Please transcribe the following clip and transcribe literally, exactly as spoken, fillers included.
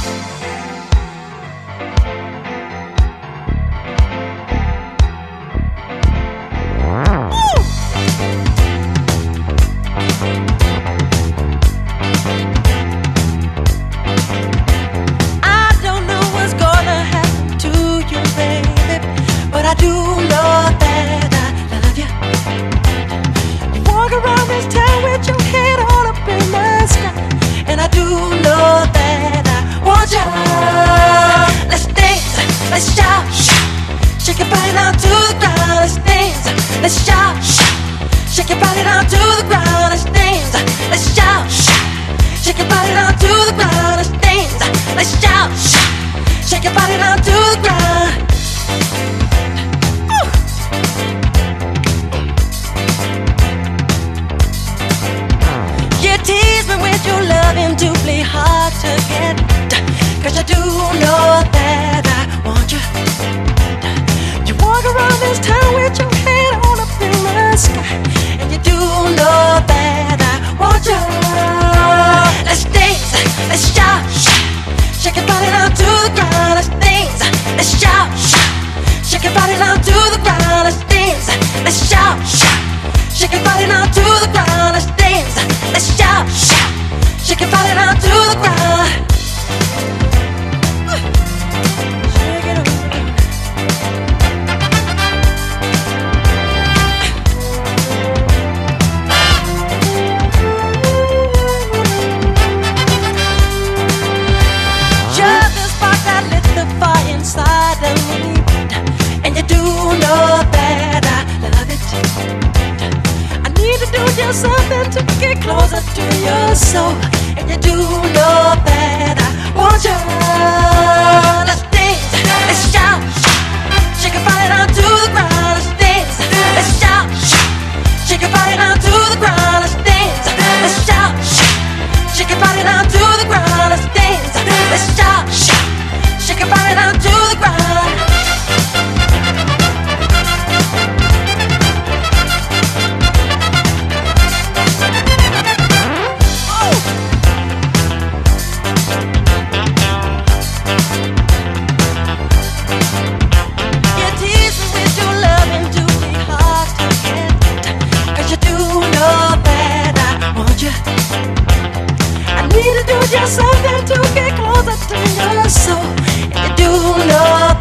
I do know that I love you. You walk around this town with your head all up in the sky, and I do know that I want you. Let's dance, let's shout, shake your body down to the ground. Let's dance, let's shout, shake your body down to the ground. Let's dance, let's shout, shake your body down to the ground. Let's dance, let's shout, shake your body down to the ground. Tease me with your loving, doubly hard to get, 'cause I do know that I want you. You walk around this town with your head all up in the sky, and you do know that I want you. Let's dance, let's shout, shake your body down to the ground. Let's dance, let's shout, shake your body down to the ground. Let's dance, let's shout, shake your body down to the ground. Let's dance, let's shout, shout, shake your body down to the ground. Shake it up. You're the spark that lit the fire inside of me, and you do know that I love it. I need to do just something to get closer to your soul, and you do know that I want you. Let's dance, let's shout, shake your body down to the ground. Let's dance, let's shout, shake your body down to the ground. Let's dance, let's shout, shake your body down to the ground. Let's dance, let's shout, shake your body down to the ground. I need to do just something to get closer to your soul, and you do know